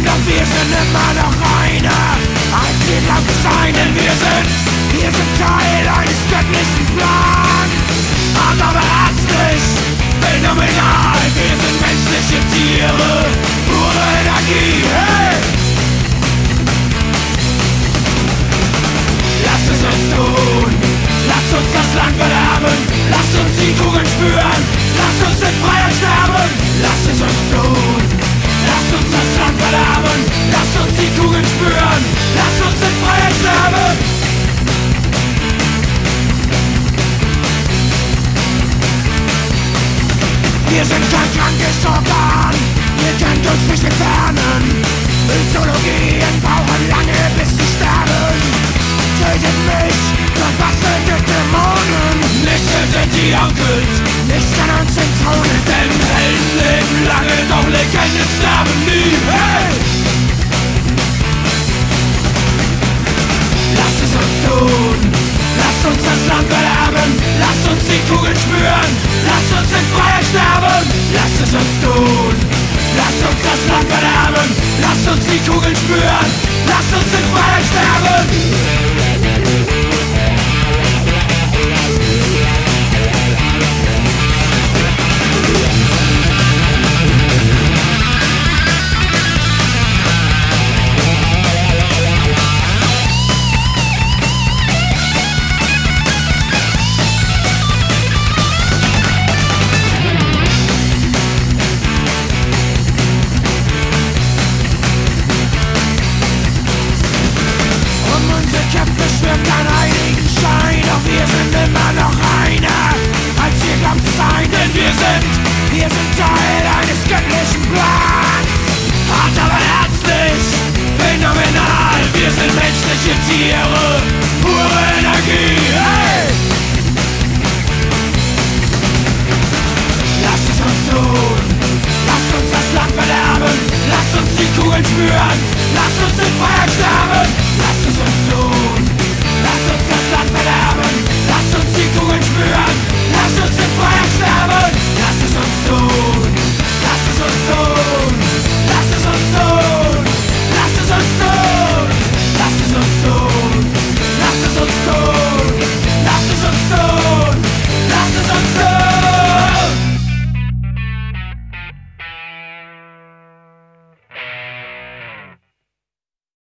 Doch wir sind immer noch einer als wir glauben sein, denn wir sind Teil eines göttlichen Plans. Hart aber herzlich, phänomenal, wir sind menschliche Tiere, pure Energie, hey! Lasst es uns tun, lasst uns das Land verderben, lasst uns die Kugeln spüren, lasst uns in Freiheit sterben, lasst es uns tun, lasst uns das Land verderben, lasst uns die Kugeln spüren, lasst uns in Freiheit sterben. Wir sind kein krankes Organ, ihr könnt uns nicht entfernen. Mythologien brauchen lange bis sie sterben. Tötet mich, doch was tötet Dämonen? Nicht tötet die Onkels, nicht kann uns entthronen. Denn Helden leben lange, doch Legenden sterben nie, hey! Lasst es uns tun, lasst uns das Land verderben, lasst uns die Kugeln spüren, lasst uns in Freiheit sterben. Lasst es uns tun, lasst uns das Land verderben, lasst uns die Kugeln spüren, lasst uns in Freiheit sterben. Wir sind Teil eines göttlichen Plans. Hart aber herzlich, phänomenal. Wir sind menschliche Tiere, pure Energie, hey! Lasst es uns tun, lasst uns das Land verderben, lasst uns die Kugeln spüren, lasst uns in Freiheit sterben. Lasst es uns tun, lasst uns das Land verderben, lasst uns die Kugeln spüren, lasst uns in Freiheit sterben.